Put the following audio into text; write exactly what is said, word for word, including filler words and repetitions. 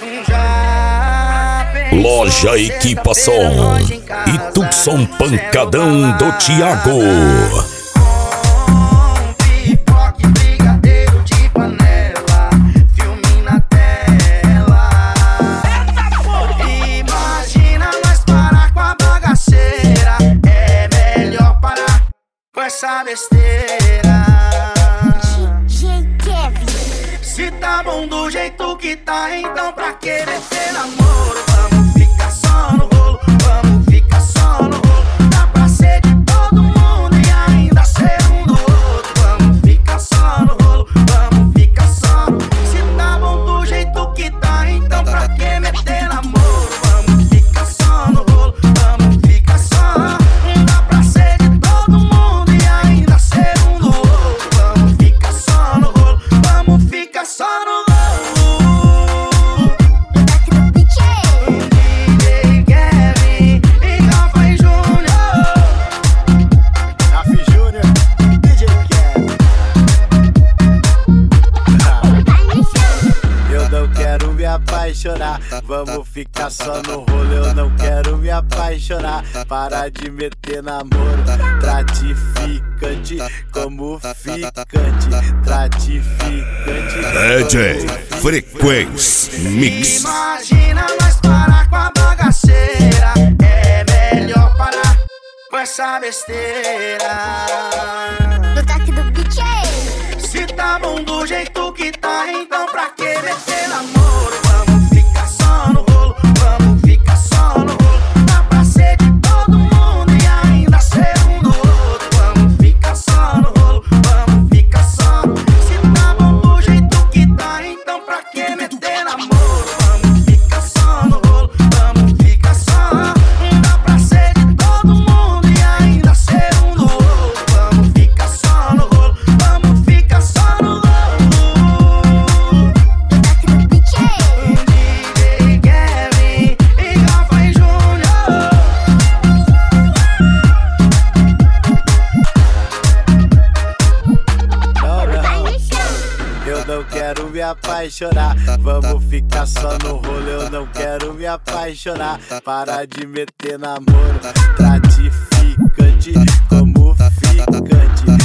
Loja Equipação e Tucson Pancadão do Thiago. Essa besteira. D J Kevin. Se tá bom do jeito que tá, então pra que meter namoro? Vamos ficar só no rolo, vamos ficar só no rolo. Dá pra ser de todo mundo e ainda ser um do outro. Vamos ficar só no rolo, vamos ficar só. Se tá bom do jeito que tá, então pra que meter namoro? Vamos ficar só no rolo, vamos ficar só. Dá pra ser de todo mundo e ainda ser um do outro. Vamos ficar só no rolo, vamos ficar só no rolo. D J Kevin e Rafa Júnior. Rafa Júnior, D J Kevin. Eu não quero me apaixonar, vamos ficar só no rolo. Eu não quero me apaixonar, para de meter namoro. Tratificante como ficante, tratificante. D J Frequência Mix. Imagina nós parar com a bagaceira. É melhor parar com essa besteira. No toque do D J. Se tá bom do jeito que tá, então pra que meter namoro? Vamos ficar só no rolo, vamos ficar só no rolo. Dá pra ser de todo mundo e ainda ser um do outro. Vamos ficar só no rolo, vamos ficar só. Se tá bom do jeito que tá, então pra que meter namoro? Vamos ficar só no rolo, vamos ficar só. Dá pra ser de todo mundo e ainda ser um do outro. Vamos ficar só no rolo, vamos ficar só no rolo. No toque do D J. D J Kevin e Rafa Júnior. Eu não quero me apaixonar, vamos ficar só no rolo. Eu não quero me apaixonar, para de meter namoro. Tratificante como ficante,